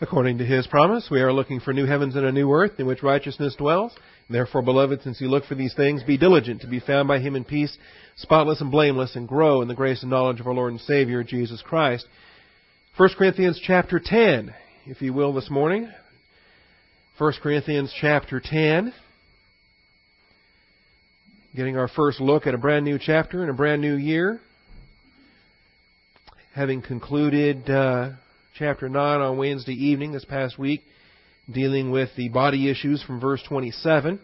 According to His promise, we are looking for new heavens and a new earth in which righteousness dwells. Therefore, beloved, since you look for these things, be diligent to be found by Him in peace, spotless and blameless, and grow in the grace and knowledge of our Lord and Savior, Jesus Christ. 1 Corinthians chapter 10, if you will, this morning. 1 Corinthians chapter 10. Getting our first look at a brand new chapter in a brand new year. Having concluded chapter 9 on Wednesday evening this past week, dealing with the body issues from verse 27.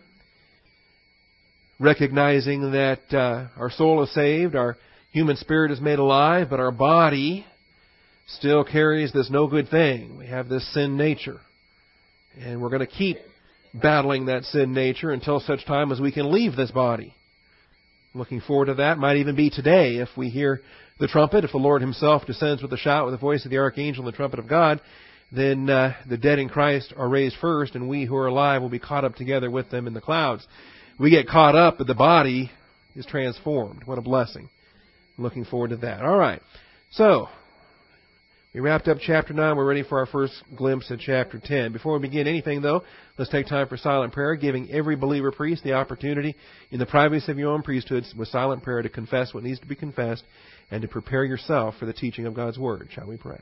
Recognizing that our soul is saved, our human spirit is made alive, but our body still carries this no good thing. We have this sin nature. And we're going to keep battling that sin nature until such time as we can leave this body. Looking forward to that. Might even be today if we hear the trumpet. If the Lord Himself descends with a shout, with the voice of the archangel and the trumpet of God, then the dead in Christ are raised first, and we who are alive will be caught up together with them in the clouds. We get caught up, but the body is transformed. What a blessing. Looking forward to that. All right. So, we wrapped up chapter 9. We're ready for our first glimpse at chapter 10. Before we begin anything, though, let's take time for silent prayer, giving every believer priest the opportunity in the privacy of your own priesthood with silent prayer to confess what needs to be confessed and to prepare yourself for the teaching of God's Word. Shall we pray?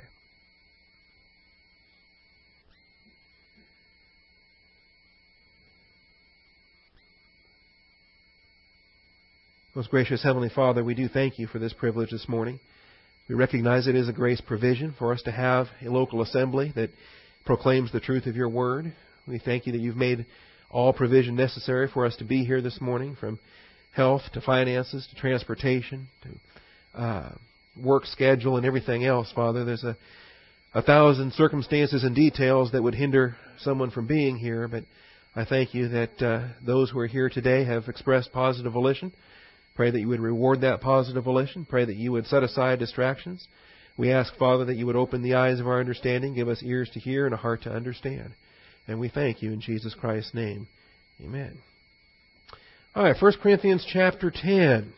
Most gracious Heavenly Father, we do thank You for this privilege this morning. We recognize it is a grace provision for us to have a local assembly that proclaims the truth of Your Word. We thank You that You've made all provision necessary for us to be here this morning, from health to finances to transportation to work schedule and everything else, Father. There's a thousand circumstances and details that would hinder someone from being here, but I thank You that those who are here today have expressed positive volition. Pray that You would reward that positive volition. Pray that You would set aside distractions. We ask, Father, that You would open the eyes of our understanding, give us ears to hear and a heart to understand. And we thank You in Jesus Christ's name. Amen. All right, 1 Corinthians chapter 10.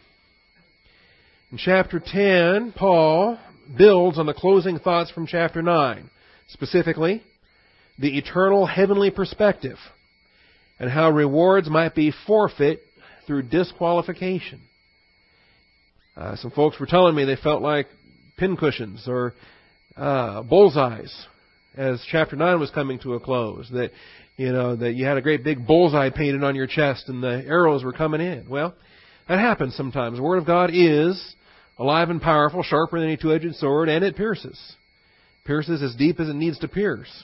In chapter 10, Paul builds on the closing thoughts from chapter 9. Specifically, the eternal heavenly perspective and how rewards might be forfeit through disqualification. Some folks were telling me they felt like pincushions or bullseyes as chapter 9 was coming to a close. That that you had a great big bullseye painted on your chest and the arrows were coming in. Well, that happens sometimes. The Word of God is alive and powerful, sharper than any two-edged sword, and it pierces. Pierces as deep as it needs to pierce.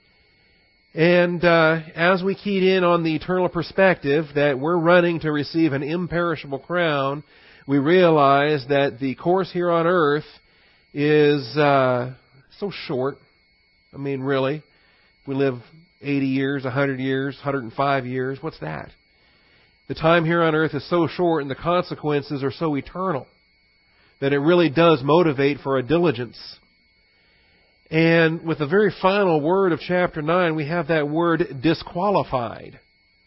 And as we keyed in on the eternal perspective that we're running to receive an imperishable crown, we realize that the course here on earth is so short. I mean, really, if we live 80 years, 100 years, 105 years, what's that? The time here on earth is so short and the consequences are so eternal that it really does motivate for a diligence. And with the very final word of chapter 9, we have that word disqualified.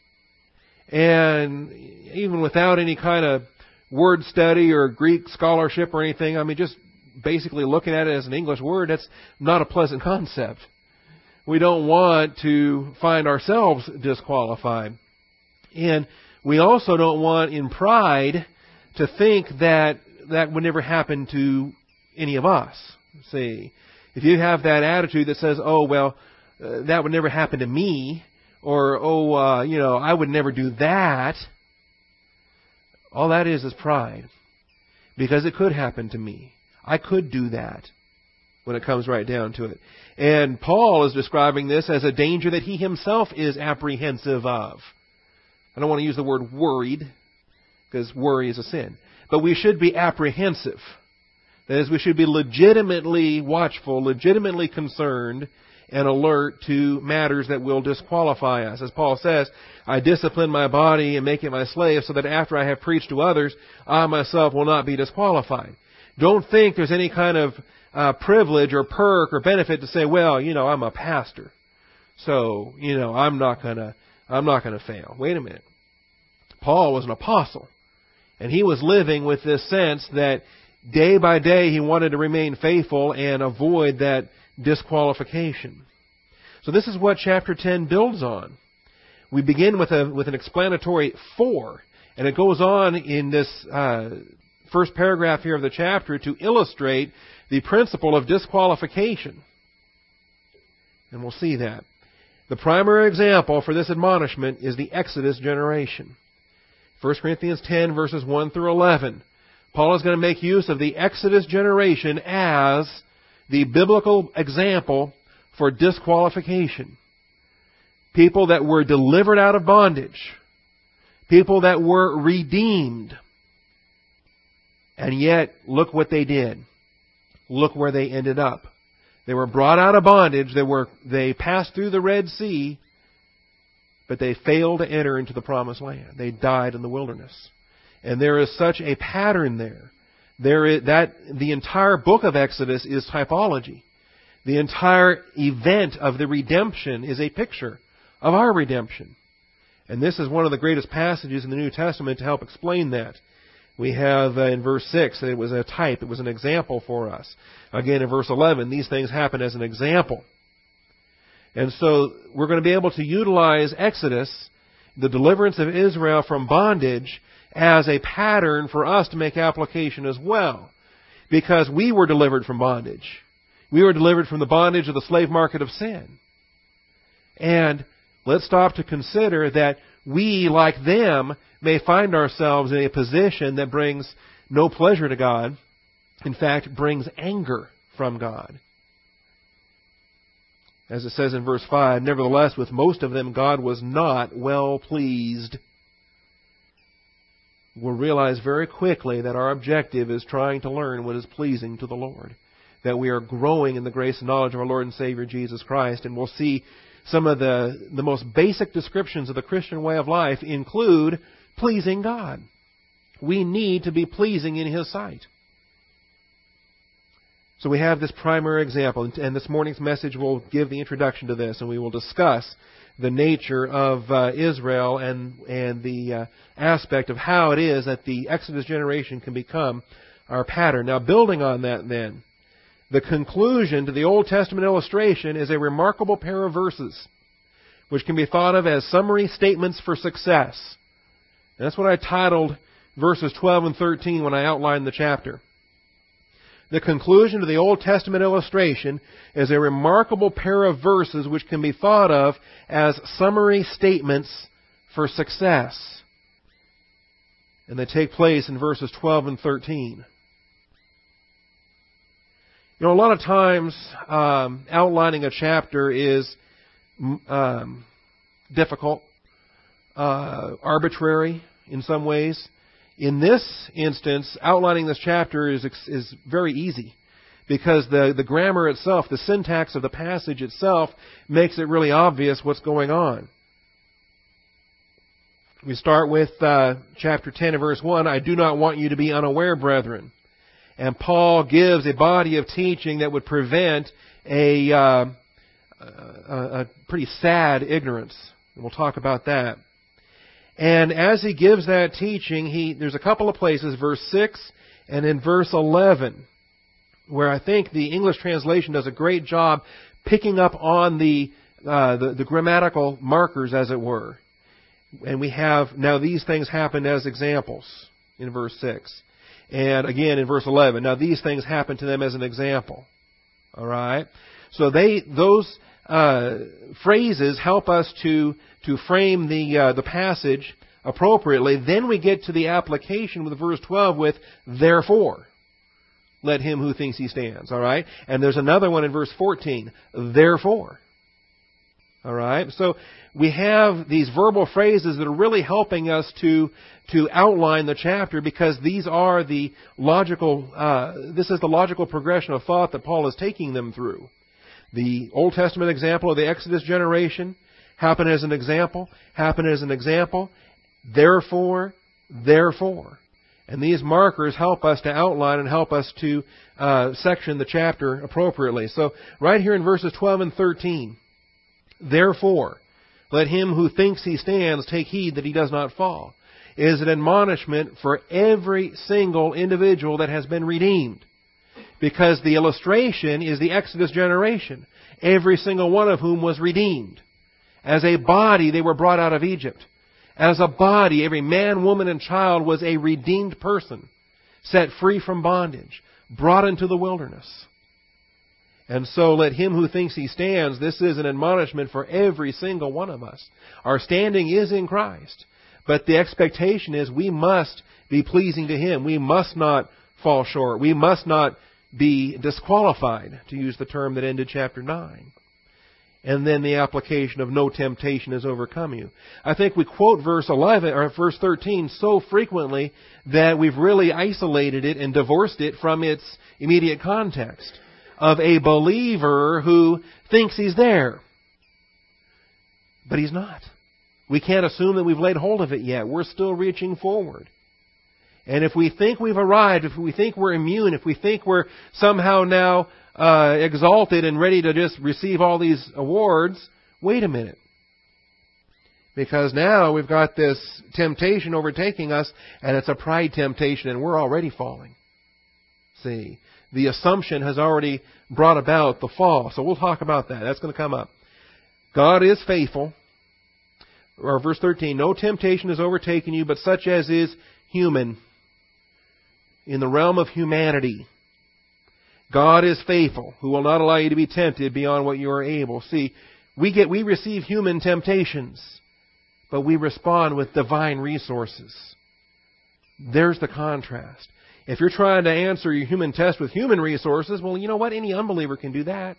And even without any kind of word study or Greek scholarship or anything, I mean, just basically looking at it as an English word, that's not a pleasant concept. We don't want to find ourselves disqualified. And we also don't want, in pride, to think that that would never happen to any of us. See, if you have that attitude that says, oh, well, that would never happen to me, or, I would never do that, all that is pride. Because it could happen to me. I could do that when it comes right down to it. And Paul is describing this as a danger that he himself is apprehensive of. I don't want to use the word worried, because worry is a sin. But we should be apprehensive. That is, we should be legitimately watchful, legitimately concerned, and alert to matters that will disqualify us. As Paul says, I discipline my body and make it my slave so that after I have preached to others, I myself will not be disqualified. Don't think there's any kind of privilege or perk or benefit to say, well, I'm a pastor, so, I'm not gonna fail. Wait a minute. Paul was an apostle, and he was living with this sense that day by day he wanted to remain faithful and avoid that disqualification. So this is what chapter 10 builds on. We begin with an explanatory for, and it goes on in this first paragraph here of the chapter to illustrate the principle of disqualification. And we'll see that. The primary example for this admonishment is the Exodus generation. 1 Corinthians 10, verses 1 through 11. Paul is going to make use of the Exodus generation as the biblical example for disqualification. People that were delivered out of bondage. People that were redeemed. And yet, look what they did. Look where they ended up. They were brought out of bondage. They passed through the Red Sea, but they failed to enter into the Promised Land. They died in the wilderness. And there is such a pattern there. The entire book of Exodus is typology. The entire event of the redemption is a picture of our redemption. And this is one of the greatest passages in the New Testament to help explain that. We have in verse 6 that it was a type, it was an example for us. Again, in verse 11, these things happen as an example. And so we're going to be able to utilize Exodus, the deliverance of Israel from bondage, as a pattern for us to make application as well. Because we were delivered from bondage. We were delivered from the bondage of the slave market of sin. And let's stop to consider that we, like them, may find ourselves in a position that brings no pleasure to God. In fact, brings anger from God. As it says in verse 5, nevertheless, with most of them God was not well pleased. We'll realize very quickly that our objective is trying to learn what is pleasing to the Lord. That we are growing in the grace and knowledge of our Lord and Savior Jesus Christ. And we'll see some of the most basic descriptions of the Christian way of life include pleasing God. We need to be pleasing in His sight. So we have this primary example, and this morning's message will give the introduction to this, and we will discuss the nature of Israel and the aspect of how it is that the Exodus generation can become our pattern. Now, building on that then, the conclusion to the Old Testament illustration is a remarkable pair of verses, which can be thought of as summary statements for success. And that's what I titled verses 12 and 13 when I outlined the chapter. The conclusion to the Old Testament illustration is a remarkable pair of verses which can be thought of as summary statements for success. And they take place in verses 12 and 13. You know, a lot of times outlining a chapter is difficult, arbitrary in some ways. In this instance, outlining this chapter is very easy because the grammar itself, the syntax of the passage itself, makes it really obvious what's going on. We start with chapter 10 and verse 1, I do not want you to be unaware, brethren. And Paul gives a body of teaching that would prevent a pretty sad ignorance. And we'll talk about that. And as he gives that teaching, there's a couple of places, verse 6 and in verse 11, where I think the English translation does a great job picking up on the grammatical markers, as it were. And we have, now these things happen as examples in verse 6. And again in verse 11, now these things happen to them as an example. All right? So those phrases help us to frame the passage appropriately. Then we get to the application with verse 12 with therefore. Let him who thinks he stands. All right? And there's another one in verse 14. Therefore. All right? So we have these verbal phrases that are really helping us to outline the chapter because these are the logical, this is the logical progression of thought that Paul is taking them through. The Old Testament example of the Exodus generation happened as an example, therefore. And these markers help us to outline and help us to section the chapter appropriately. So right here in verses 12 and 13, therefore, let him who thinks he stands take heed that he does not fall, is an admonishment for every single individual that has been redeemed. Because the illustration is the Exodus generation, every single one of whom was redeemed. As a body, they were brought out of Egypt. As a body, every man, woman, and child was a redeemed person, set free from bondage, brought into the wilderness. And so let him who thinks he stands, this is an admonishment for every single one of us. Our standing is in Christ. But the expectation is we must be pleasing to Him. We must not fall short. We must not be disqualified, to use the term that ended chapter 9. And then the application of no temptation has overcome you. I think we quote verse 11 or verse 13 so frequently that we've really isolated it and divorced it from its immediate context of a believer who thinks he's there. But he's not. We can't assume that we've laid hold of it yet. We're still reaching forward. And if we think we've arrived, if we think we're immune, if we think we're somehow now exalted and ready to just receive all these awards, wait a minute. Because now we've got this temptation overtaking us, and it's a pride temptation, and we're already falling. See, the assumption has already brought about the fall. So we'll talk about that. That's going to come up. God is faithful. Or verse 13, no temptation has overtaken you, but such as is human. In the realm of humanity, God is faithful, who will not allow you to be tempted beyond what you are able. See, we receive human temptations, but we respond with divine resources. There's the contrast. If you're trying to answer your human test with human resources, well, you know what? Any unbeliever can do that.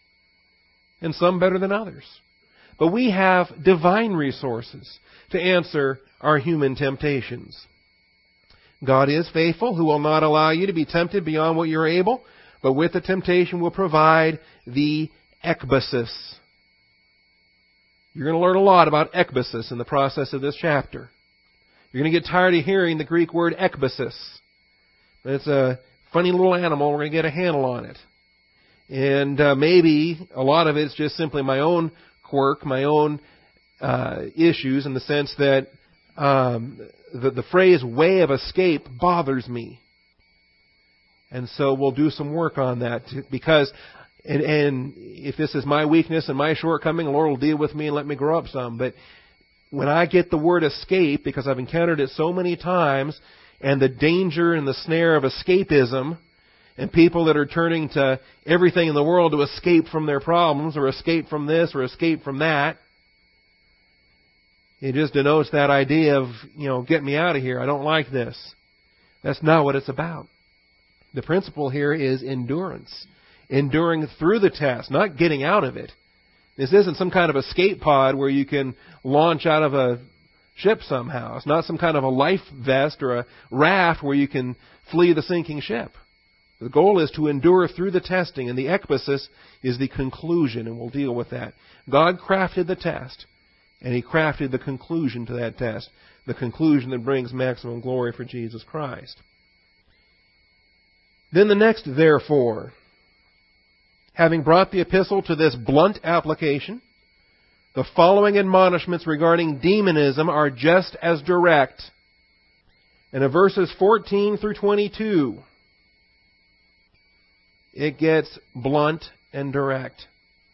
And some better than others. But we have divine resources to answer our human temptations. God is faithful, who will not allow you to be tempted beyond what you're able, but with the temptation will provide the ekbasis. You're going to learn a lot about ekbasis in the process of this chapter. You're going to get tired of hearing the Greek word ekbasis. It's a funny little animal. We're going to get a handle on it. And maybe a lot of it's just simply my own quirk, my own issues, in the sense that the phrase way of escape bothers me. And so we'll do some work on that, because and if this is my weakness and my shortcoming, the Lord will deal with me and let me grow up some. But when I get the word escape, because I've encountered it so many times, and the danger and the snare of escapism, and people that are turning to everything in the world to escape from their problems, or escape from this, or escape from that, it just denotes that idea of, get me out of here. I don't like this. That's not what it's about. The principle here is endurance. Enduring through the test, not getting out of it. This isn't some kind of escape pod where you can launch out of a ship somehow. It's not some kind of a life vest or a raft where you can flee the sinking ship. The goal is to endure through the testing, and the ekbasis is the conclusion, and we'll deal with that. God crafted the test, and He crafted the conclusion to that test, the conclusion that brings maximum glory for Jesus Christ. Then the next, therefore, having brought the epistle to this blunt application, the following admonishments regarding demonism are just as direct. And in verses 14 through 22, it gets blunt and direct.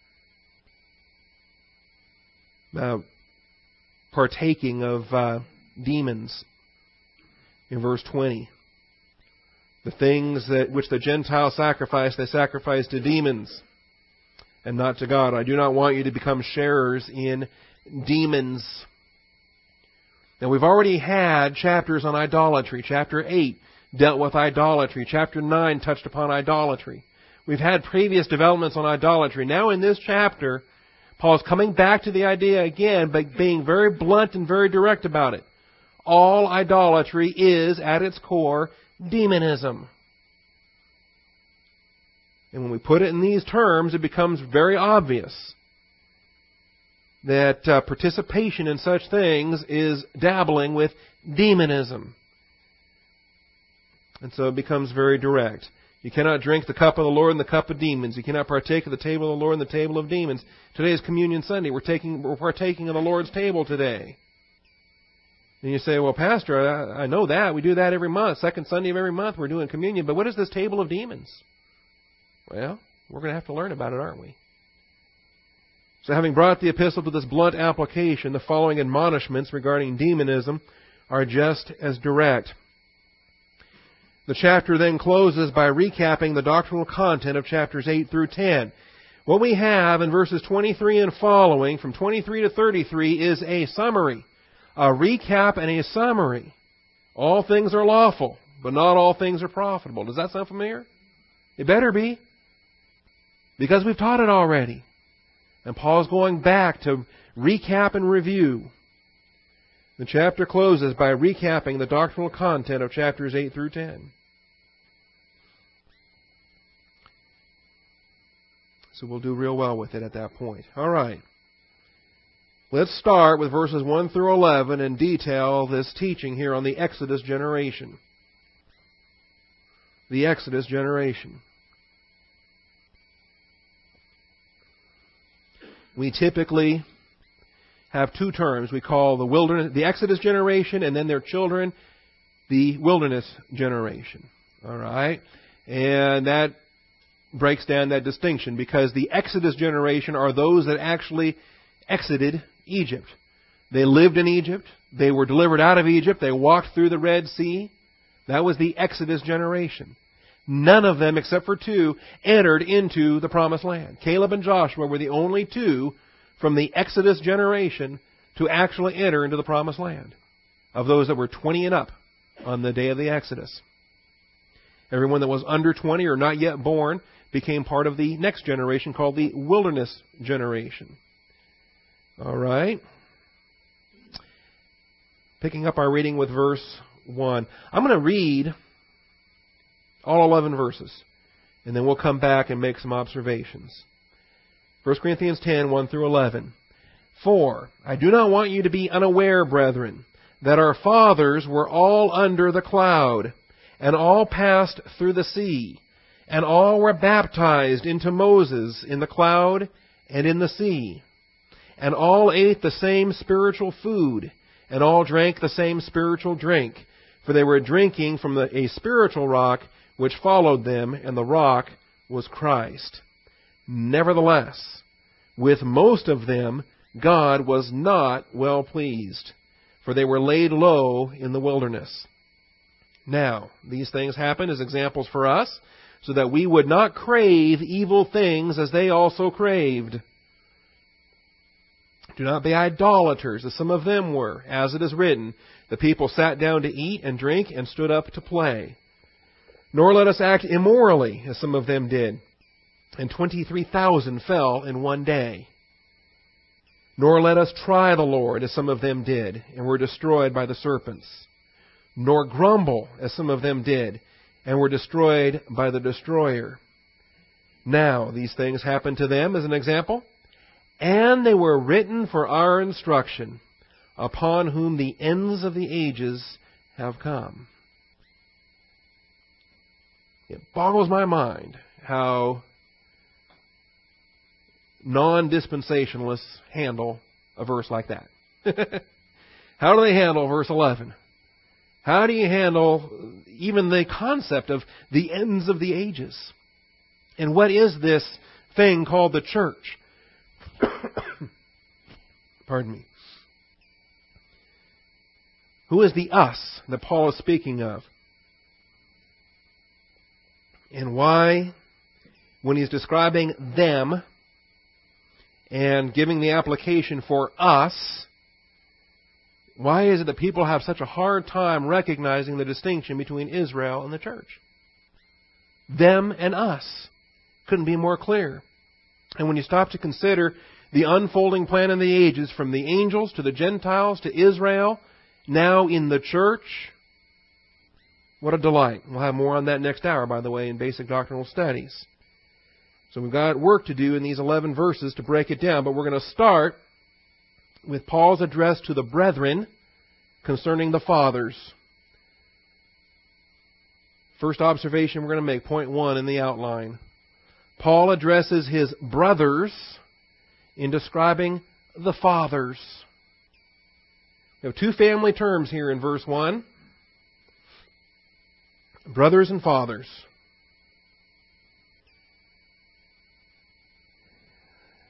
Partaking of demons in verse 20. The things which the Gentiles sacrifice, they sacrifice to demons and not to God. I do not want you to become sharers in demons. Now, we've already had chapters on idolatry. Chapter 8 dealt with idolatry. Chapter 9 touched upon idolatry. We've had previous developments on idolatry. Now in this chapter, Paul's coming back to the idea again, but being very blunt and very direct about it. All idolatry is, at its core, demonism. And when we put it in these terms, it becomes very obvious that participation in such things is dabbling with demonism. And so it becomes very direct. You cannot drink the cup of the Lord and the cup of demons. You cannot partake of the table of the Lord and the table of demons. Today is Communion Sunday. We're partaking of the Lord's table today. And you say, well, Pastor, I know that. We do that every month. Second Sunday of every month we're doing communion. But what is this table of demons? Well, we're going to have to learn about it, aren't we? So having brought the epistle to this blunt application, the following admonishments regarding demonism are just as direct. The chapter then closes by recapping the doctrinal content of chapters 8 through 10. What we have in verses 23 and following, from 23 to 33, is a summary, a recap and a summary. All things are lawful, but not all things are profitable. Does that sound familiar? It better be, because we've taught it already. And Paul's going back to recap and review. The chapter closes by recapping the doctrinal content of chapters 8 through 10. So we'll do real well with it at that point. All right. Let's start with verses 1 through 11 and detail this teaching here on the Exodus generation. The Exodus generation. We typically have two terms. We call the Exodus generation, and then their children, the wilderness generation. All right? And that breaks down that distinction, because the Exodus generation are those that actually exited Egypt. They lived in Egypt. They were delivered out of Egypt. They walked through the Red Sea. That was the Exodus generation. None of them, except for two, entered into the Promised Land. Caleb and Joshua were the only two from the Exodus generation to actually enter into the Promised Land, of those that were 20 and up on the day of the Exodus. Everyone that was under 20 or not yet born became part of the next generation, called the wilderness generation. All right. Picking up our reading with verse 1. I'm going to read all 11 verses, and then we'll come back and make some observations. 1 Corinthians 10, 1 through 11. For I do not want you to be unaware, brethren, that our fathers were all under the cloud, and all passed through the sea, and all were baptized into Moses in the cloud and in the sea, and all ate the same spiritual food, and all drank the same spiritual drink, for they were drinking from a spiritual rock which followed them, and the rock was Christ. Nevertheless, with most of them God was not well pleased, for they were laid low in the wilderness. Now, these things happen as examples for us, so that we would not crave evil things as they also craved. Do not be idolaters, as some of them were. As it is written, the people sat down to eat and drink and stood up to play. Nor let us act immorally, as some of them did, and 23,000 fell in one day. Nor let us try the Lord, as some of them did, and were destroyed by the serpents. Nor grumble, as some of them did, and were destroyed by the destroyer. Now, these things happened to them as an example, and they were written for our instruction, upon whom the ends of the ages have come. It boggles my mind how non-dispensationalists handle a verse like that. How do they handle verse 11? How do you handle even the concept of the ends of the ages? And what is this thing called the church? Pardon me. Who is the us that Paul is speaking of? And why, when he's describing them and giving the application for us, why is it that people have such a hard time recognizing the distinction between Israel and the church? Them and us. Couldn't be more clear. And when you stop to consider the unfolding plan in the ages, from the angels to the Gentiles to Israel, now in the church, what a delight. We'll have more on that next hour, by the way, in basic doctrinal studies. So we've got work to do in these 11 verses to break it down, but we're going to start with Paul's address to the brethren concerning the fathers. First observation we're going to make, point 1 in the outline. Paul addresses his brothers in describing the fathers. We have two family terms here in verse 1. Brothers and fathers.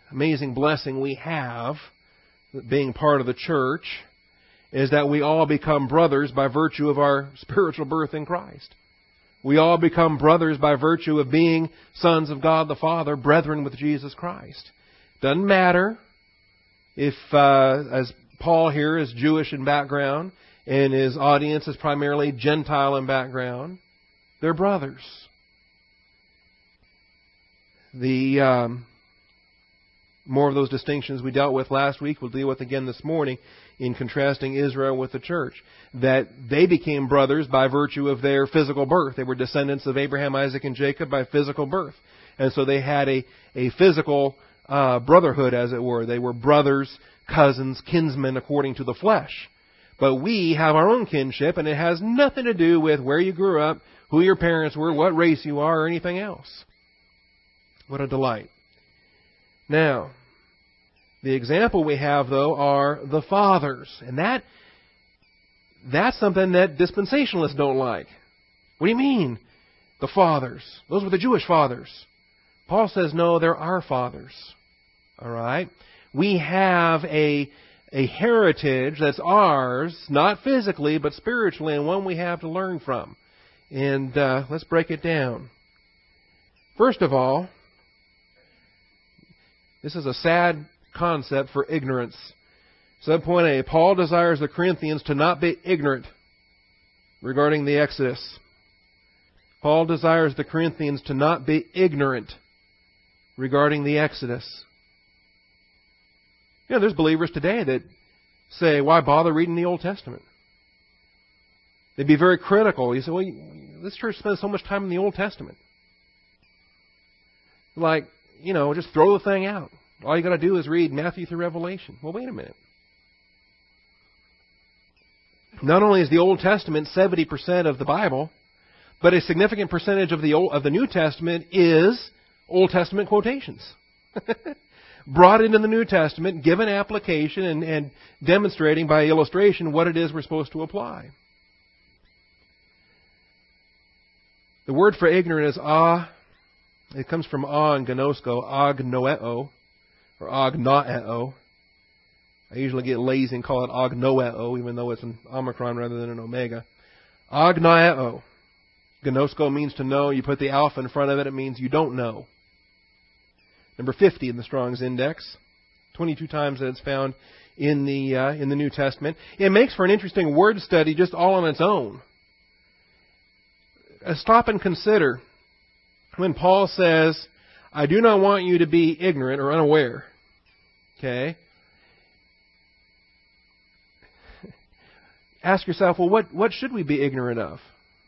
amazing blessing we have, being part of the church, is that we all become brothers by virtue of our spiritual birth in Christ. We all become brothers by virtue of being sons of God the Father, brethren with Jesus Christ. Doesn't matter if, as Paul here is Jewish in background, and his audience is primarily Gentile in background, they're brothers. The more of those distinctions we dealt with last week, we'll deal with again this morning in contrasting Israel with the church. That they became brothers by virtue of their physical birth. They were descendants of Abraham, Isaac, and Jacob by physical birth. And so they had a physical brotherhood, as it were. They were brothers, cousins, kinsmen according to the flesh. But we have our own kinship, and it has nothing to do with where you grew up, who your parents were, what race you are, or anything else. What a delight. Now, the example we have, though, are the fathers. And that's something that dispensationalists don't like. What do you mean, the fathers? Those were the Jewish fathers. Paul says, no, they're our fathers. All right? We have a heritage that's ours, not physically, but spiritually, and one we have to learn from. And let's break it down. First of all, this is a sad concept for ignorance. Subpoint A, Paul desires the Corinthians to not be ignorant regarding the Exodus. Paul desires the Corinthians to not be ignorant regarding the Exodus. You know, there's believers today that say, why bother reading the Old Testament? They'd be very critical. You say, well, this church spends so much time in the Old Testament. Like, you know, just throw the thing out. All you got to do is read Matthew through Revelation. Well, wait a minute. Not only is the Old Testament 70% of the Bible, but a significant percentage of the New Testament is Old Testament quotations. Brought into the New Testament, given application, and demonstrating by illustration what it is we're supposed to apply. The word for ignorant is it comes from and gnosko, agnoeo, or agnoeo. I usually get lazy and call it agnoeo, even though it's an omicron rather than an omega. Agnoeo. Gnosko means to know. You put the alpha in front of it, it means you don't know. Number 50 in the Strong's Index. 22 times that it's found in the New Testament. It makes for an interesting word study just all on its own. Stop and consider when Paul says, I do not want you to be ignorant or unaware. Okay? Ask yourself, well, what should we be ignorant of?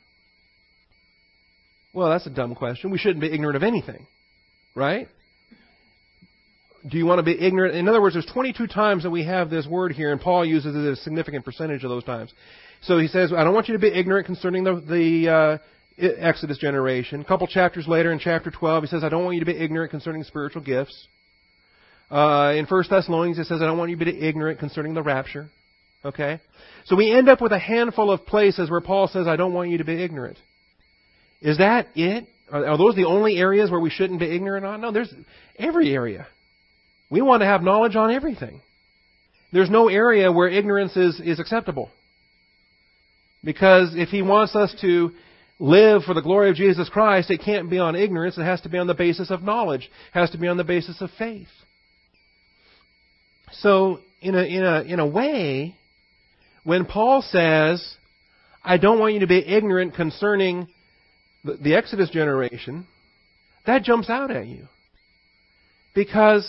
Well, that's a dumb question. We shouldn't be ignorant of anything. Right? Do you want to be ignorant? In other words, there's 22 times that we have this word here, and Paul uses it a significant percentage of those times. So he says, I don't want you to be ignorant concerning the Exodus generation. A couple chapters later, in chapter 12, he says, I don't want you to be ignorant concerning spiritual gifts. In 1 Thessalonians, it says, I don't want you to be ignorant concerning the rapture. Okay? So we end up with a handful of places where Paul says, I don't want you to be ignorant. Is that it? Are those the only areas where we shouldn't be ignorant on? No, there's every area. We want to have knowledge on everything. There's no area where ignorance is acceptable. Because if he wants us to live for the glory of Jesus Christ, it can't be on ignorance. It has to be on the basis of knowledge. It has to be on the basis of faith. So, in a way, when Paul says, I don't want you to be ignorant concerning the Exodus generation, that jumps out at you. Because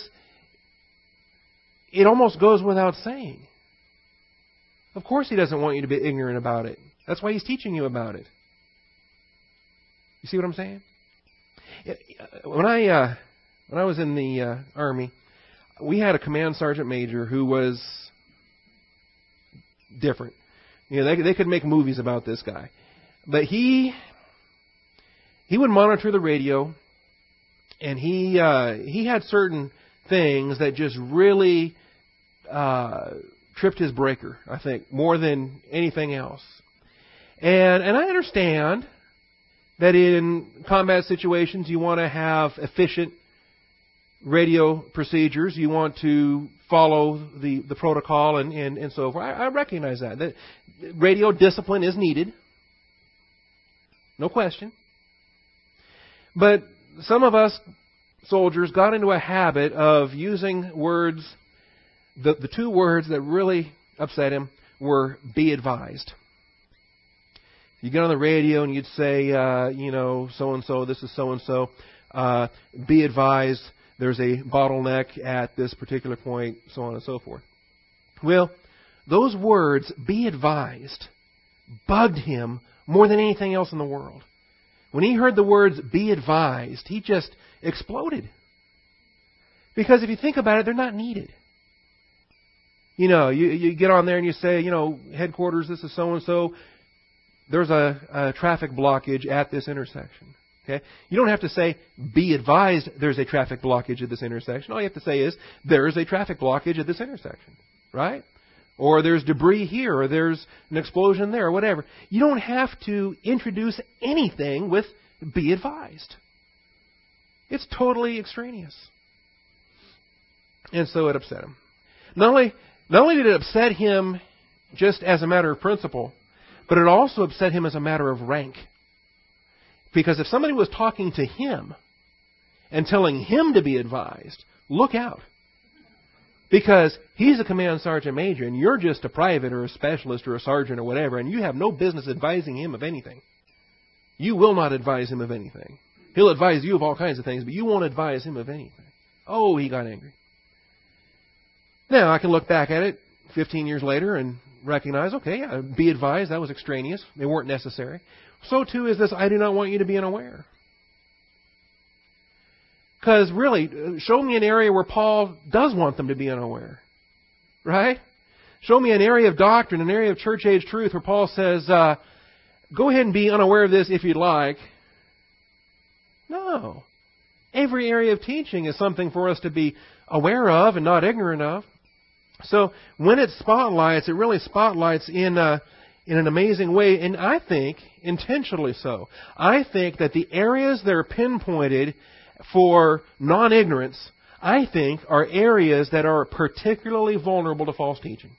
it almost goes without saying. Of course he doesn't want you to be ignorant about it. That's why he's teaching you about it. You see what I'm saying? When I was in the Army, we had a command sergeant major who was different. You know, they could make movies about this guy. But he would monitor the radio, and he had certain things that just really tripped his breaker, I think, more than anything else. And I understand that in combat situations you want to have efficient radio procedures. You want to follow the protocol and so forth. I recognize that radio discipline is needed. No question. But some of us soldiers got into a habit of using words. The two words that really upset him were "be advised." You get on the radio and you'd say, so-and-so, this is so-and-so. Be advised, there's a bottleneck at this particular point, so on and so forth. Well, those words, "be advised," bugged him more than anything else in the world. When he heard the words "be advised," he just exploded. Because if you think about it, they're not needed. You get on there and you say, headquarters, this is so-and-so. There's a traffic blockage at this intersection. Okay? You don't have to say, "be advised, there's a traffic blockage at this intersection." All you have to say is, "There's a traffic blockage at this intersection." Right? Or there's debris here, or there's an explosion there, or whatever. You don't have to introduce anything with "be advised." It's totally extraneous. And so it upset him. Not only did it upset him just as a matter of principle, but it also upset him as a matter of rank. Because if somebody was talking to him and telling him to be advised, look out. Because he's a command sergeant major and you're just a private or a specialist or a sergeant or whatever, and you have no business advising him of anything. You will not advise him of anything. He'll advise you of all kinds of things, but you won't advise him of anything. Oh, he got angry. Now, I can look back at it 15 years later and recognize, okay, be advised, that was extraneous. They weren't necessary. So too is this, "I do not want you to be unaware." Because really, show me an area where Paul does want them to be unaware. Right? Show me an area of doctrine, an area of church age truth where Paul says, go ahead and be unaware of this if you'd like. No. Every area of teaching is something for us to be aware of and not ignorant of. So when it spotlights, it really spotlights in an amazing way, and I think intentionally so. I think that the areas that are pinpointed for non-ignorance, I think, are areas that are particularly vulnerable to false teaching.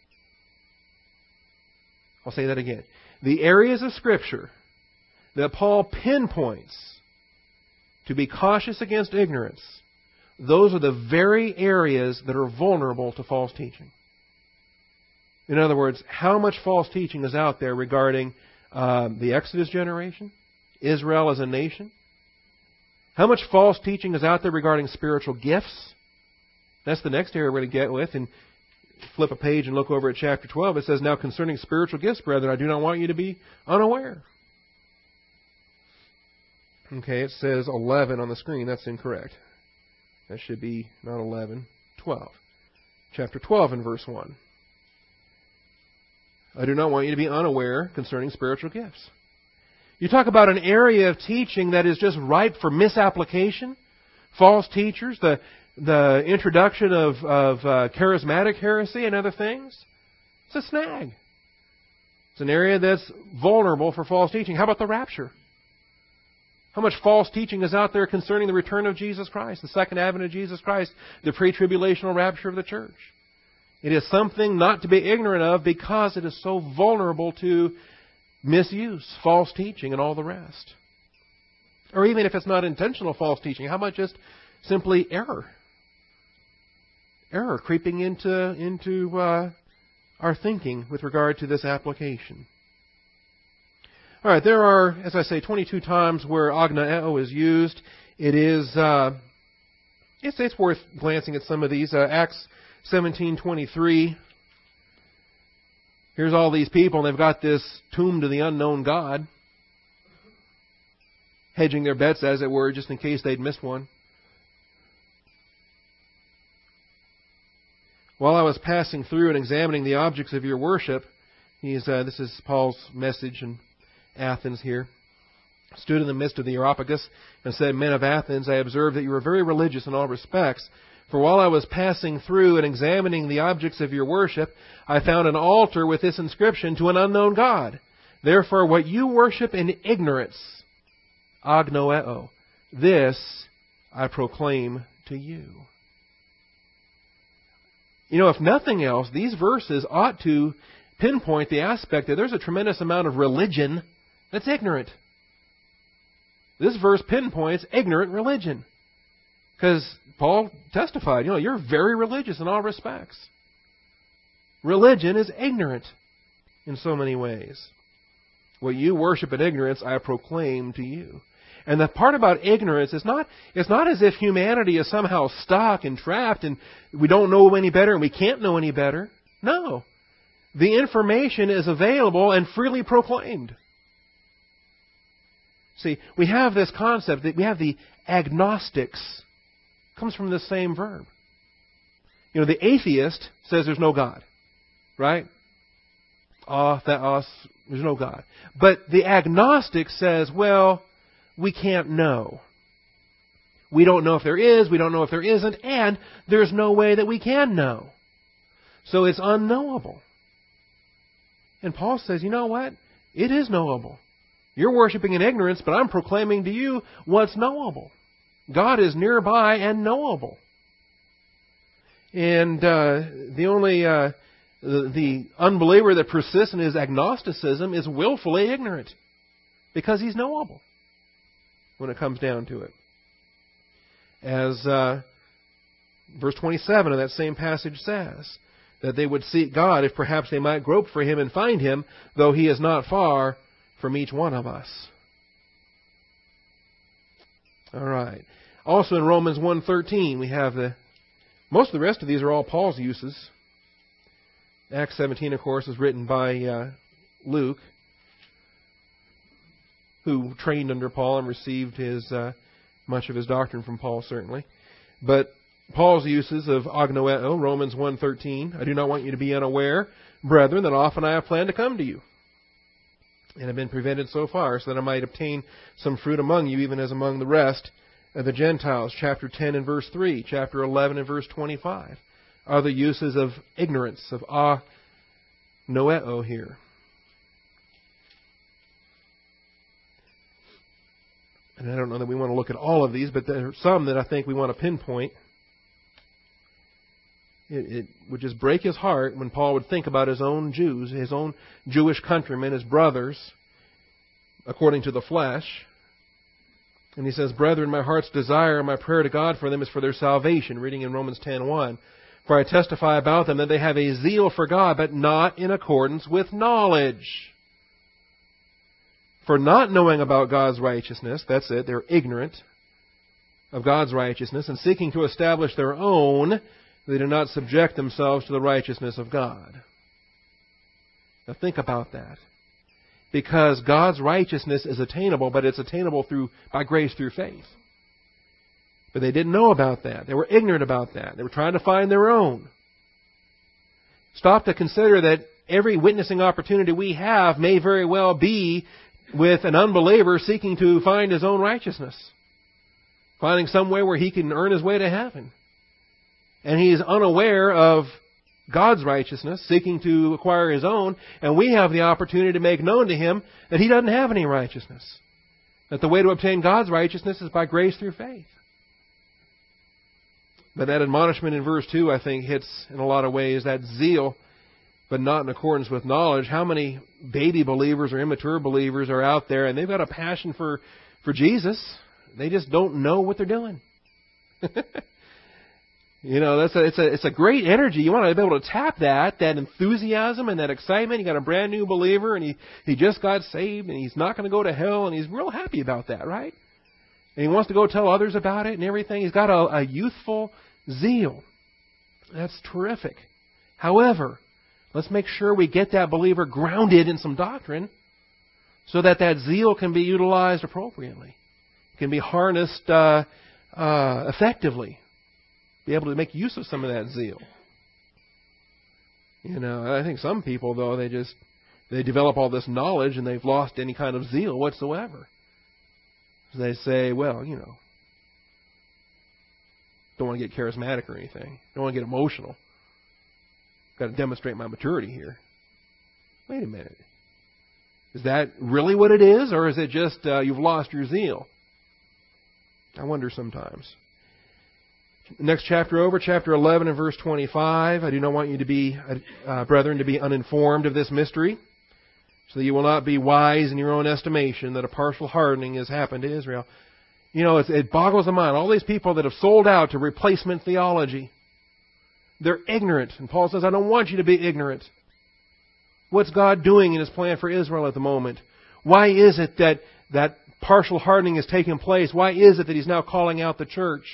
I'll say that again. The areas of Scripture that Paul pinpoints to be cautious against ignorance, those are the very areas that are vulnerable to false teaching. In other words, how much false teaching is out there regarding the Exodus generation, Israel as a nation? How much false teaching is out there regarding spiritual gifts? That's the next area we're going to get with. And flip a page and look over at chapter 12. It says, "Now concerning spiritual gifts, brethren, I do not want you to be unaware." Okay, it says 11 on the screen. That's incorrect. That should be not 11, 12. Chapter 12 and verse 1. "I do not want you to be unaware concerning spiritual gifts." You talk about an area of teaching that is just ripe for misapplication, false teachers, the introduction of charismatic heresy and other things. It's a snag. It's an area that's vulnerable for false teaching. How about the rapture? How much false teaching is out there concerning the return of Jesus Christ, the second advent of Jesus Christ, the pre-tribulational rapture of the church? It is something not to be ignorant of because it is so vulnerable to misuse, false teaching, and all the rest. Or even if it's not intentional false teaching, how about just simply error? Error creeping into our thinking with regard to this application. All right, there are, as I say, 22 times where agnoeo is used. It is, it's worth glancing at some of these. Acts 17:23. Here's all these people, and they've got this tomb to the unknown God, hedging their bets, as it were, just in case they'd missed one. "While I was passing through and examining the objects of your worship," this is Paul's message in Athens here, "stood in the midst of the Areopagus and said, 'Men of Athens, I observe that you are very religious in all respects. For while I was passing through and examining the objects of your worship, I found an altar with this inscription, to an unknown God. Therefore, what you worship in ignorance, agnoeo, this I proclaim to you. You know, if nothing else, these verses ought to pinpoint the aspect that there's a tremendous amount of religion that's ignorant. This verse pinpoints ignorant religion. Because Paul testified, you're very religious in all respects. Religion is ignorant in so many ways. What you worship in ignorance, I proclaim to you. And the part about ignorance is it's not as if humanity is somehow stuck and trapped and we don't know any better and we can't know any better. No. The information is available and freely proclaimed. See, we have this concept that we have the agnostics. It comes from the same verb. The atheist says there's no God. Right? Theos, there's no God. But the agnostic says, well, we can't know. We don't know if there is, we don't know if there isn't, and there's no way that we can know. So it's unknowable. And Paul says, you know what? It is knowable. You're worshiping in ignorance, but I'm proclaiming to you what's knowable. God is nearby and knowable. And the unbeliever that persists in his agnosticism is willfully ignorant because he's knowable when it comes down to it. As verse 27 of that same passage says, that they would seek God if perhaps they might grope for Him and find Him, though He is not far from each one of us. All right. Also in Romans 1:13 we have most of the rest of these are all Paul's uses. Acts 17, of course, is written by Luke, who trained under Paul and received much of his doctrine from Paul, certainly. But Paul's uses of agnoeo, Romans 1:13, I do not want you to be unaware, brethren, that often I have planned to come to you, and have been prevented so far, so that I might obtain some fruit among you, even as among the rest of the Gentiles. Chapter 10 and verse 3, chapter 11 and verse 25. Other uses of ignorance, of agnoeo here. And I don't know that we want to look at all of these, but there are some that I think we want to pinpoint. It would just break his heart when Paul would think about his own Jews, his own Jewish countrymen, his brothers, according to the flesh. And he says, brethren, my heart's desire and my prayer to God for them is for their salvation, reading in Romans 10:1. For I testify about them that they have a zeal for God, but not in accordance with knowledge. For not knowing about God's righteousness, that's it, they're ignorant of God's righteousness, and seeking to establish their own, they do not subject themselves to the righteousness of God. Now think about that. Because God's righteousness is attainable, but it's attainable by grace through faith. But they didn't know about that. They were ignorant about that. They were trying to find their own. Stop to consider that every witnessing opportunity we have may very well be with an unbeliever seeking to find his own righteousness. Finding some way where he can earn his way to heaven. And he is unaware of God's righteousness, seeking to acquire his own, and we have the opportunity to make known to him that he doesn't have any righteousness. That the way to obtain God's righteousness is by grace through faith. But that admonishment in verse 2, I think, hits in a lot of ways that zeal, but not in accordance with knowledge. How many baby believers or immature believers are out there and they've got a passion for Jesus? They just don't know what they're doing. It's a great energy. You want to be able to tap that enthusiasm and that excitement. You got a brand new believer and he just got saved and he's not going to go to hell and he's real happy about that, right? And he wants to go tell others about it and everything. He's got a youthful zeal. That's terrific. However, let's make sure we get that believer grounded in some doctrine so that zeal can be utilized appropriately. It can be harnessed effectively. Be able to make use of some of that zeal. I think some people, though, they develop all this knowledge and they've lost any kind of zeal whatsoever. They say, well, don't want to get charismatic or anything. Don't want to get emotional. Got to demonstrate my maturity here. Wait a minute. Is that really what it is? Or is it just you've lost your zeal? I wonder sometimes. Next chapter over, chapter 11 and verse 25. I do not want you to be, brethren, to be uninformed of this mystery, so that you will not be wise in your own estimation that a partial hardening has happened to Israel. You know, it boggles the mind. All these people that have sold out to replacement theology, they're ignorant. And Paul says, I don't want you to be ignorant. What's God doing in His plan for Israel at the moment? Why is it that partial hardening has taken place? Why is it that He's now calling out the church?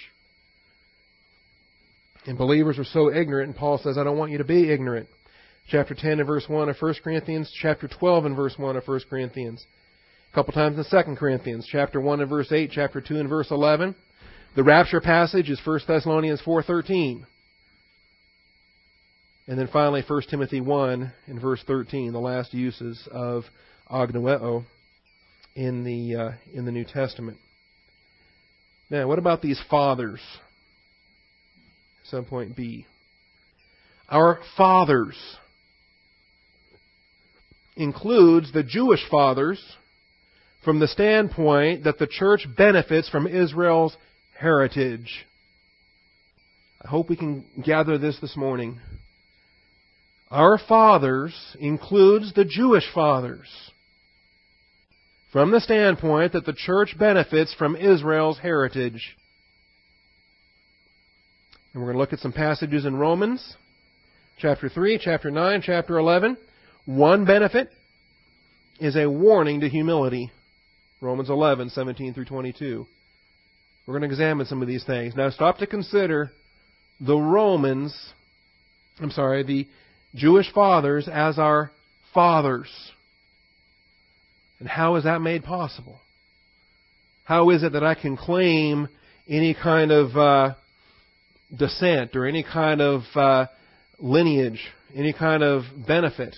And believers are so ignorant, and Paul says, I don't want you to be ignorant. Chapter 10 and verse 1 of 1 Corinthians, chapter 12 and verse 1 of 1 Corinthians. A couple times in 2 Corinthians, chapter 1 and verse 8, chapter 2 and verse 11. The rapture passage is 1 Thessalonians 4:13. And then finally 1 Timothy 1 and verse 13, the last uses of agnoeo in the New Testament. Now, what about these fathers? Subpoint B. Our fathers includes the Jewish fathers from the standpoint that the church benefits from Israel's heritage. I hope we can gather this morning. Our fathers includes the Jewish fathers from the standpoint that the church benefits from Israel's heritage. And we're going to look at some passages in Romans, chapter 3, chapter 9, chapter 11. One benefit is a warning to humility. Romans 11, 17 through 22. We're going to examine some of these things. Now stop to consider the Jewish fathers as our fathers. And how is that made possible? How is it that I can claim any kind of descent or any kind of lineage, any kind of benefit?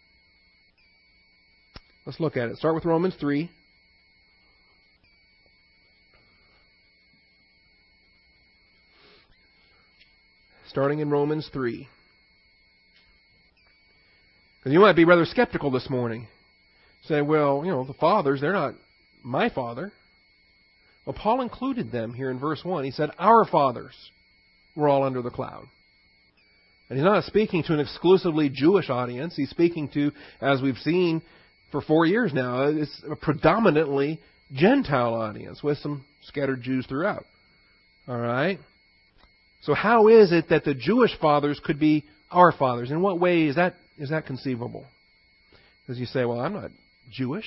Let's look at it. Start with Romans 3. Starting in Romans 3. Because you might be rather skeptical this morning. Say, well, the fathers, they're not my father. Well, Paul included them here in verse 1. He said, our fathers were all under the cloud. And he's not speaking to an exclusively Jewish audience. He's speaking to, as we've seen for 4 years now, it's a predominantly Gentile audience with some scattered Jews throughout. All right? So how is it that the Jewish fathers could be our fathers? In what way is that conceivable? Because you say, well, I'm not Jewish.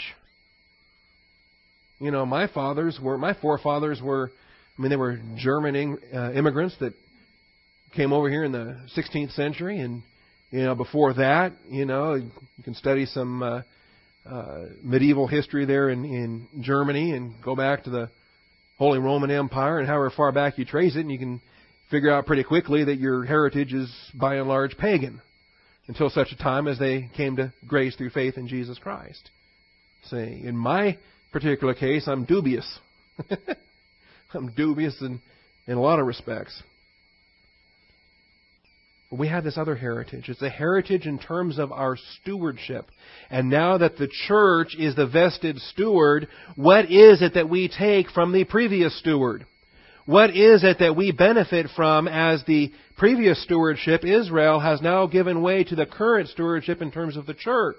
My forefathers were, they were German immigrants that came over here in the 16th century. And, before that, you can study some medieval history there in Germany and go back to the Holy Roman Empire, and however far back you trace it, and you can figure out pretty quickly that your heritage is by and large pagan until such a time as they came to grace through faith in Jesus Christ. See, in my particular case, I'm dubious. I'm dubious in a lot of respects. But we have this other heritage. It's a heritage in terms of our stewardship. And now that the church is the vested steward, what is it that we take from the previous steward? What is it that we benefit from as the previous stewardship, Israel, has now given way to the current stewardship in terms of the church?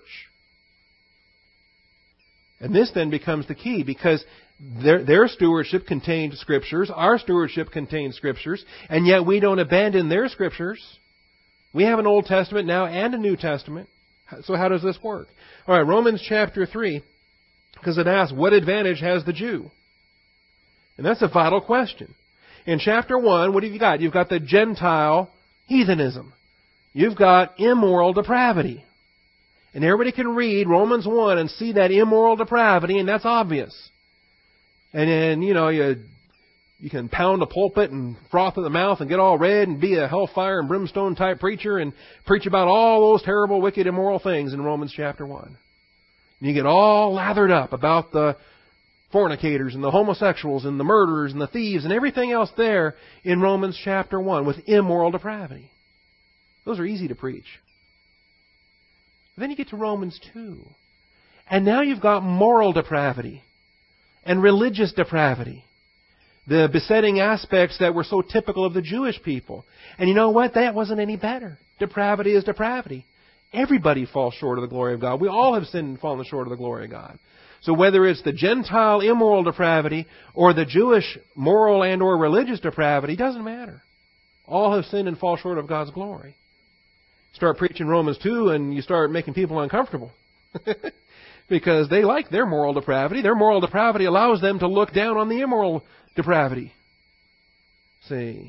And this then becomes the key, because their stewardship contained Scriptures, our stewardship contained Scriptures, and yet we don't abandon their Scriptures. We have an Old Testament now and a New Testament. So how does this work? All right, Romans chapter 3, because it asks, what advantage has the Jew? And that's a vital question. In chapter 1, what have you got? You've got the Gentile heathenism. You've got immoral depravity. And everybody can read Romans 1 and see that immoral depravity, and that's obvious. And then, you can pound a pulpit and froth at the mouth and get all red and be a hellfire and brimstone type preacher and preach about all those terrible, wicked, immoral things in Romans chapter 1. And you get all lathered up about the fornicators and the homosexuals and the murderers and the thieves and everything else there in Romans chapter 1 with immoral depravity. Those are easy to preach. Then you get to Romans 2. And now you've got moral depravity and religious depravity. the besetting aspects that were so typical of the Jewish people. And you know what? That wasn't any better. Depravity is depravity. Everybody falls short of the glory of God. We all have sinned and fallen short of the glory of God. So whether it's the Gentile immoral depravity or the Jewish moral and or religious depravity, doesn't matter. All have sinned and fall short of God's glory. Start preaching Romans 2 and you start making people uncomfortable. Because they like their moral depravity. Their moral depravity allows them to look down on the immoral depravity. See.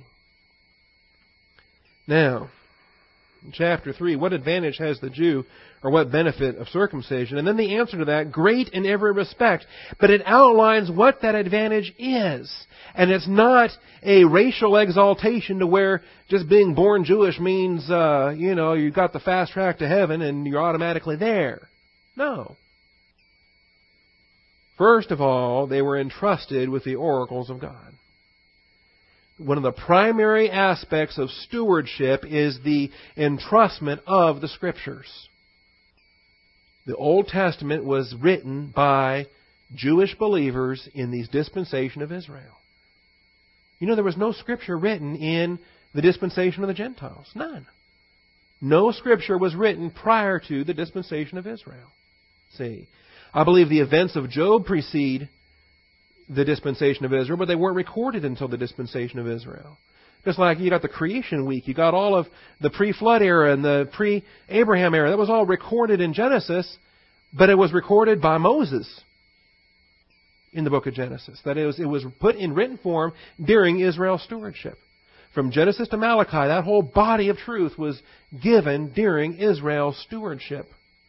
Now, in chapter 3, what advantage has the Jew, or what benefit of circumcision? And then the answer to that, great in every respect. But it outlines what that advantage is. And it's not a racial exaltation to where just being born Jewish means, you've got the fast track to heaven and you're automatically there. No. First of all, they were entrusted with the oracles of God. One of the primary aspects of stewardship is the entrustment of the Scriptures. The Old Testament was written by Jewish believers in the dispensation of Israel. You know, there was no Scripture written in the dispensation of the Gentiles. None. No Scripture was written prior to the dispensation of Israel. See, I believe the events of Job precede the dispensation of Israel, but they weren't recorded until the dispensation of Israel. Just like you got the creation week, you got all of the pre-flood era and the pre-Abraham era. That was all recorded in Genesis, but it was recorded by Moses in the book of Genesis. That is, it was put in written form during Israel's stewardship. From Genesis to Malachi, that whole body of truth was given during Israel's stewardship.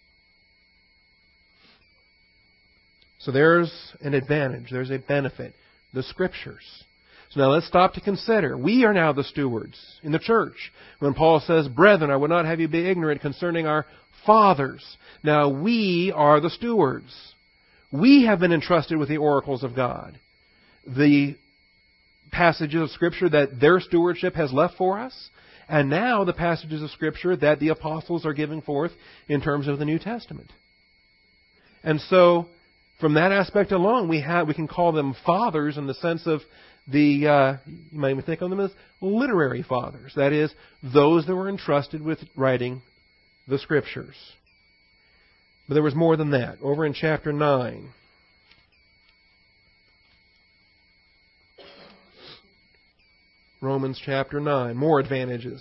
So there's an advantage, there's a benefit, the Scriptures. So now let's stop to consider. We are now the stewards in the church. When Paul says, "Brethren, I would not have you be ignorant concerning our fathers." Now we are the stewards. We have been entrusted with the oracles of God. The passages of Scripture that their stewardship has left for us, and now the passages of Scripture that the apostles are giving forth in terms of the New Testament. And so, from that aspect alone, we can call them fathers in the sense of you might even think of them as literary fathers. That is, those that were entrusted with writing the Scriptures. But there was more than that. Over in chapter 9. Romans chapter 9. More advantages.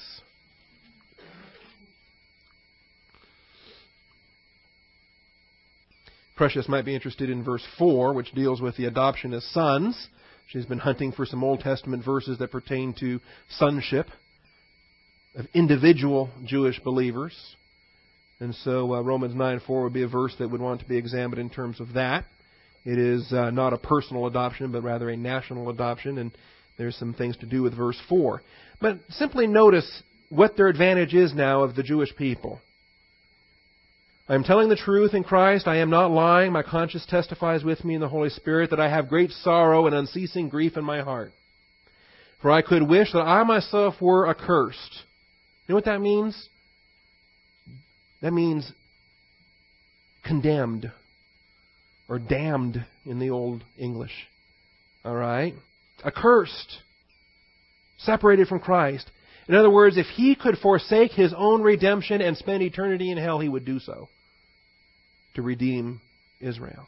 Precious might be interested in verse 4, which deals with the adoption as sons. She's been hunting for some Old Testament verses that pertain to sonship of individual Jewish believers. And so Romans 9:4 would be a verse that would want to be examined in terms of that. It is not a personal adoption, but rather a national adoption, and there's some things to do with verse 4. But simply notice what their advantage is now of the Jewish people. I am telling the truth in Christ. I am not lying. My conscience testifies with me in the Holy Spirit that I have great sorrow and unceasing grief in my heart. For I could wish that I myself were accursed. You know what that means? That means condemned or damned in the Old English. All right? Accursed. Separated from Christ. In other words, if he could forsake his own redemption and spend eternity in hell, he would do so to redeem Israel.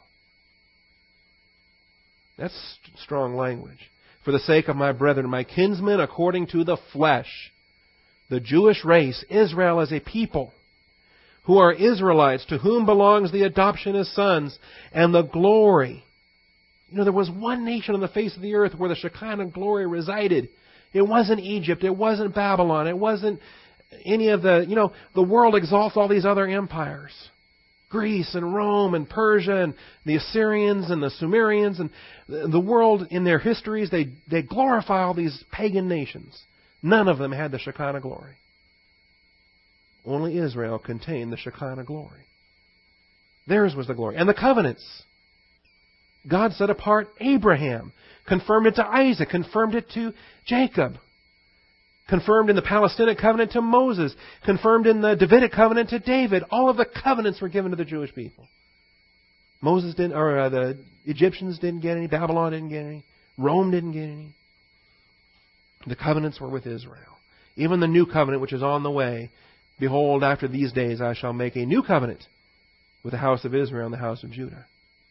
That's strong language. For the sake of my brethren, my kinsmen according to the flesh, the Jewish race, Israel as a people, who are Israelites, to whom belongs the adoption as sons and the glory. You know, there was one nation on the face of the earth where the Shekinah glory resided. It wasn't Egypt. It wasn't Babylon. It wasn't any of the world exalts all these other empires. Greece and Rome and Persia and the Assyrians and the Sumerians and the world in their histories, they glorify all these pagan nations. None of them had the Shekinah glory. Only Israel contained the Shekinah glory. Theirs was the glory. And the covenants. God set apart Abraham, confirmed it to Isaac, confirmed it to Jacob, confirmed in the Palestinic covenant to Moses, confirmed in the Davidic covenant to David. All of the covenants were given to the Jewish people. The Egyptians didn't get any, Babylon didn't get any. Rome didn't get any. The covenants were with Israel. Even the new covenant which is on the way, behold, after these days I shall make a new covenant with the house of Israel and the house of Judah.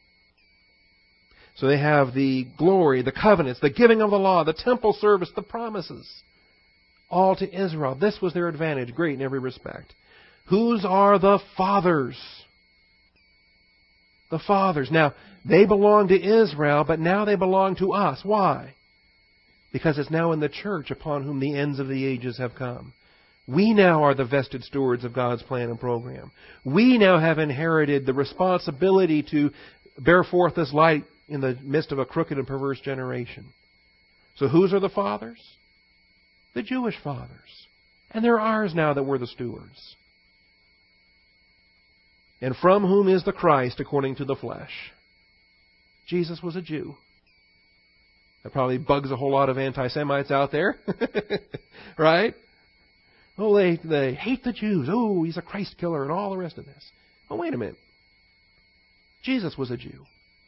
So they have the glory, the covenants, the giving of the law, the temple service, the promises, all to Israel. This was their advantage, great in every respect. Whose are the fathers? The fathers. Now, they belong to Israel, but now they belong to us. Why? Because it's now in the church upon whom the ends of the ages have come. We now are the vested stewards of God's plan and program. We now have inherited the responsibility to bear forth this light in the midst of a crooked and perverse generation. So whose are the fathers? The Jewish fathers. And they're ours now that we're the stewards. And from whom is the Christ according to the flesh? Jesus was a Jew. That probably bugs a whole lot of anti-Semites out there. Right? Oh, they hate the Jews. Oh, he's a Christ killer and all the rest of this. Oh, wait a minute. Jesus was a Jew.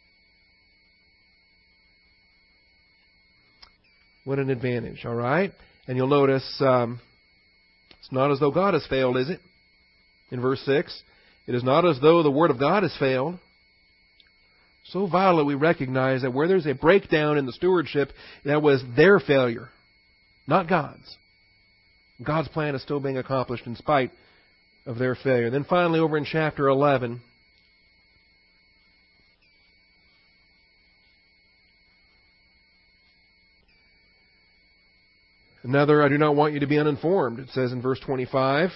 What an advantage, all right? And you'll notice it's not as though God has failed, is it? In verse 6, it is not as though the Word of God has failed. So vitally we recognize that where there's a breakdown in the stewardship, that was their failure, not God's. God's plan is still being accomplished in spite of their failure. Then finally, over in chapter 11, another, I do not want you to be uninformed, it says in verse 25,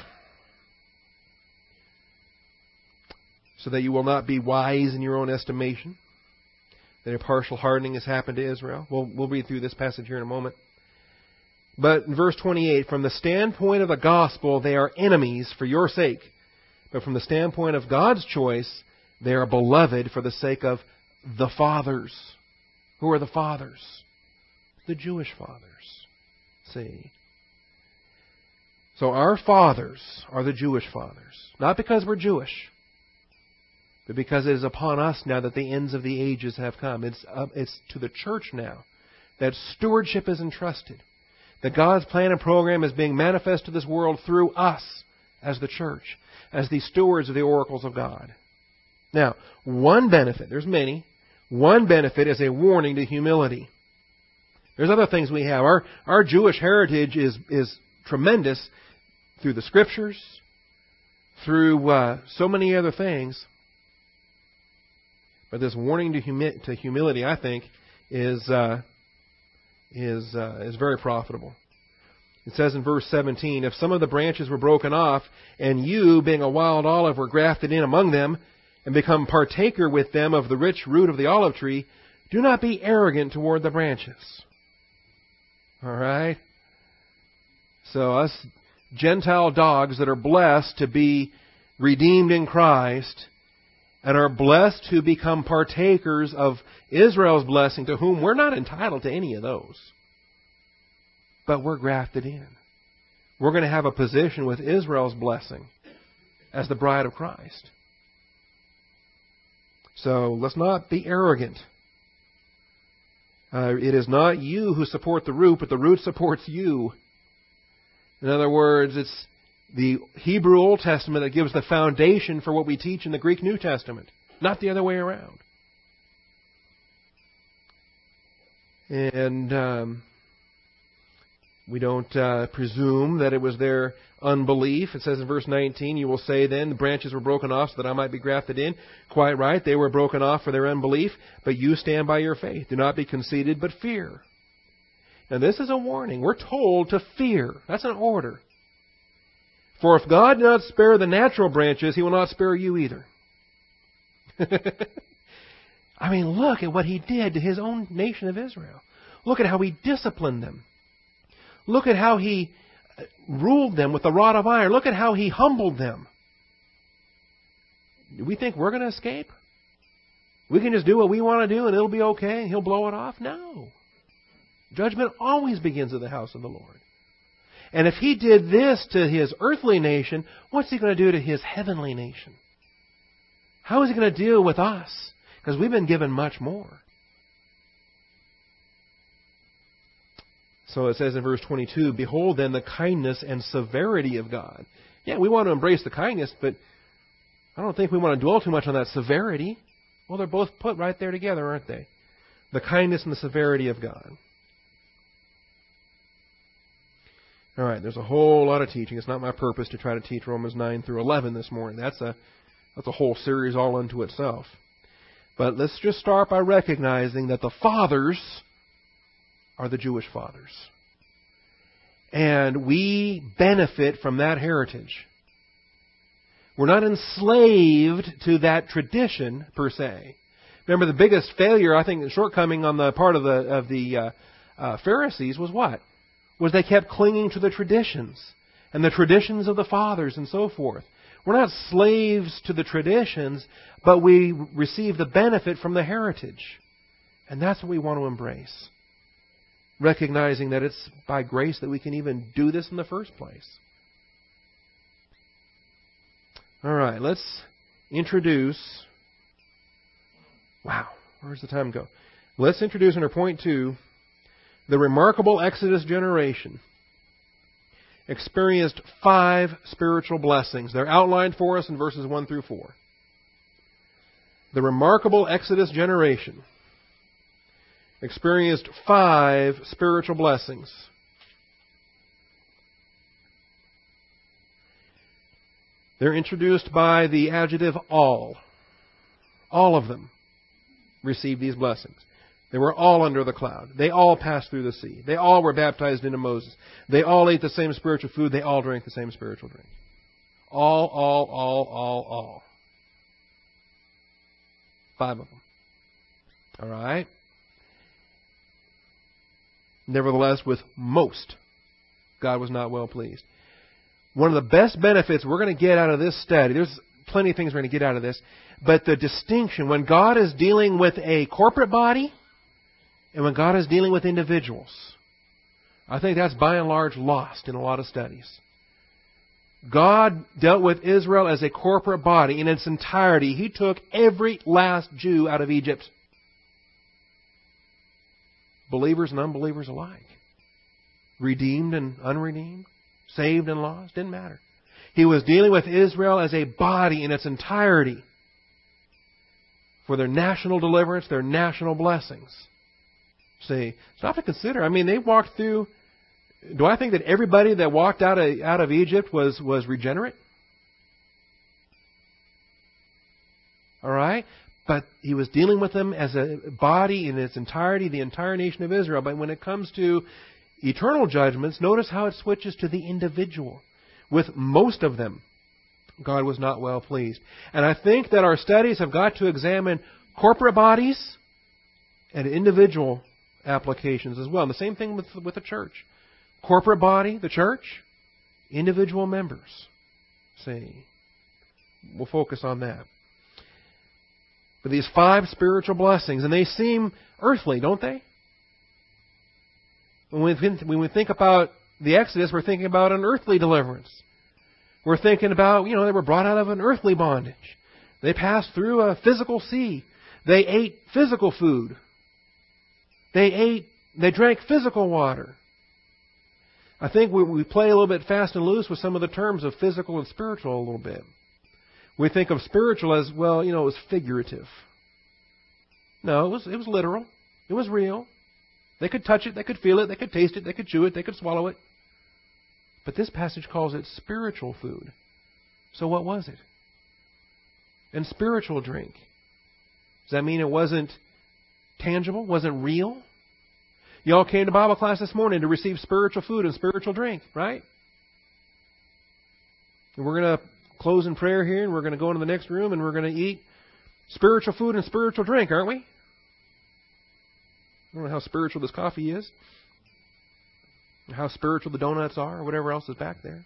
so that you will not be wise in your own estimation, that a partial hardening has happened to Israel. We'll read through this passage here in a moment. But in verse 28, from the standpoint of the gospel, they are enemies for your sake. But from the standpoint of God's choice, they are beloved for the sake of the fathers. Who are the fathers? The Jewish fathers. See? So our fathers are the Jewish fathers. Not because we're Jewish, but because it is upon us now that the ends of the ages have come. It's to the church now that stewardship is entrusted. That God's plan and program is being manifest to this world through us as the church, as the stewards of the oracles of God. Now, one benefit, there's many, one benefit is a warning to humility. There's other things we have. Our Jewish heritage is tremendous through the Scriptures, through so many other things. But this warning to humility, I think, is very profitable. It says in verse 17, if some of the branches were broken off, and you, being a wild olive, were grafted in among them, and become partaker with them of the rich root of the olive tree, do not be arrogant toward the branches. All right? So us Gentile dogs that are blessed to be redeemed in Christ, and are blessed to become partakers of Israel's blessing, to whom we're not entitled to any of those. But we're grafted in. We're going to have a position with Israel's blessing as the bride of Christ. So let's not be arrogant. It is not you who support the root, but the root supports you. In other words, it's the Hebrew Old Testament that gives the foundation for what we teach in the Greek New Testament, not the other way around. And we don't presume that it was their unbelief. It says in verse 19, you will say then, the branches were broken off so that I might be grafted in. Quite right, they were broken off for their unbelief, but you stand by your faith. Do not be conceited, but fear. Now this is a warning. We're told to fear. That's an order. For if God did not spare the natural branches, He will not spare you either. I mean, look at what He did to His own nation of Israel. Look at how He disciplined them. Look at how He ruled them with the rod of iron. Look at how He humbled them. Do we think we're going to escape? We can just do what we want to do and it'll be okay and He'll blow it off? No. Judgment always begins at the house of the Lord. And if He did this to His earthly nation, what's He going to do to His heavenly nation? How is He going to deal with us? Because we've been given much more. So it says in verse 22, "Behold then the kindness and severity of God." Yeah, we want to embrace the kindness, but I don't think we want to dwell too much on that severity. Well, they're both put right there together, aren't they? The kindness and the severity of God. All right, there's a whole lot of teaching. It's not my purpose to try to teach Romans 9 through 11 this morning. That's a whole series all unto itself. But let's just start by recognizing that the fathers are the Jewish fathers. And we benefit from that heritage. We're not enslaved to that tradition, per se. Remember, the biggest failure, I think, the shortcoming on the part of the Pharisees was what? Was they kept clinging to the traditions and the traditions of the fathers and so forth. We're not slaves to the traditions, but we receive the benefit from the heritage. And that's what we want to embrace. Recognizing that it's by grace that we can even do this in the first place. All right, let's introduce... Wow, where's the time go? Let's introduce under point 2, the remarkable Exodus generation experienced 5 spiritual blessings. They're outlined for us in verses 1 through 4. The remarkable Exodus generation experienced 5 spiritual blessings. They're introduced by the adjective all. All of them received these blessings. They were all under the cloud. They all passed through the sea. They all were baptized into Moses. They all ate the same spiritual food. They all drank the same spiritual drink. All. 5 of them. All right? Nevertheless, with most, God was not well pleased. One of the best benefits we're going to get out of this study, there's plenty of things we're going to get out of this, but the distinction, when God is dealing with a corporate body and when God is dealing with individuals, I think that's by and large lost in a lot of studies. God dealt with Israel as a corporate body in its entirety. He took every last Jew out of Egypt. Believers and unbelievers alike. Redeemed and unredeemed. Saved and lost. Didn't matter. He was dealing with Israel as a body in its entirety for their national deliverance, their national blessings. See, stop to consider. I mean, they walked through... Do I think that everybody that walked out of Egypt was regenerate? All right? But he was dealing with them as a body in its entirety, the entire nation of Israel. But when it comes to eternal judgments, notice how it switches to the individual. With most of them, God was not well pleased. And I think that our studies have got to examine corporate bodies and individual applications as well. And the same thing with the church. Corporate body, the church, individual members. See, we'll focus on that. But these 5 spiritual blessings, and they seem earthly, don't they? When we think about the Exodus, we're thinking about an earthly deliverance. We're thinking about, they were brought out of an earthly bondage. They passed through a physical sea. They ate physical food. They drank physical water. I think we play a little bit fast and loose with some of the terms of physical and spiritual a little bit. We think of spiritual as, well, it was figurative. No, it was literal. It was real. They could touch it, they could feel it, they could taste it, they could chew it, they could swallow it. But this passage calls it spiritual food. So what was it? And spiritual drink. Does that mean it wasn't tangible, wasn't real? You all came to Bible class this morning to receive spiritual food and spiritual drink, right? And we're going to close in prayer here, and we're going to go into the next room, and we're going to eat spiritual food and spiritual drink, aren't we? I don't know how spiritual this coffee is, or how spiritual the donuts are, or whatever else is back there.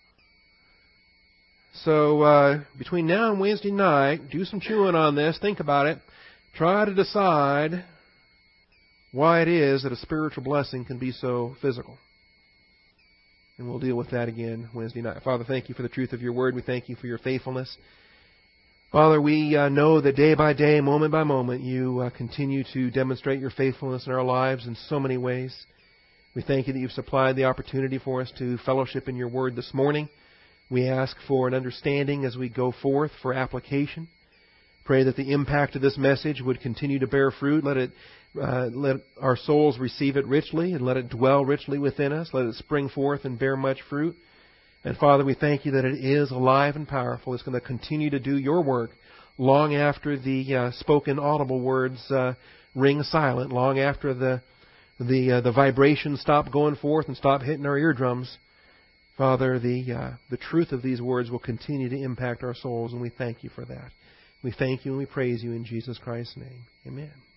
So between now and Wednesday night, do some chewing on this, think about it, try to decide why it is that a spiritual blessing can be so physical. And we'll deal with that again Wednesday night. Father, thank you for the truth of your word. We thank you for your faithfulness. Father, we know that day by day, moment by moment, you continue to demonstrate your faithfulness in our lives in so many ways. We thank you that you've supplied the opportunity for us to fellowship in your word this morning. We ask for an understanding as we go forth for application. Pray that the impact of this message would continue to bear fruit. Let our souls receive it richly and let it dwell richly within us. Let it spring forth and bear much fruit. And Father, we thank you that it is alive and powerful. It's going to continue to do your work long after the spoken audible words ring silent, long after the vibrations stop going forth and stop hitting our eardrums. Father, the truth of these words will continue to impact our souls, and we thank you for that. We thank you and we praise you in Jesus Christ's name. Amen.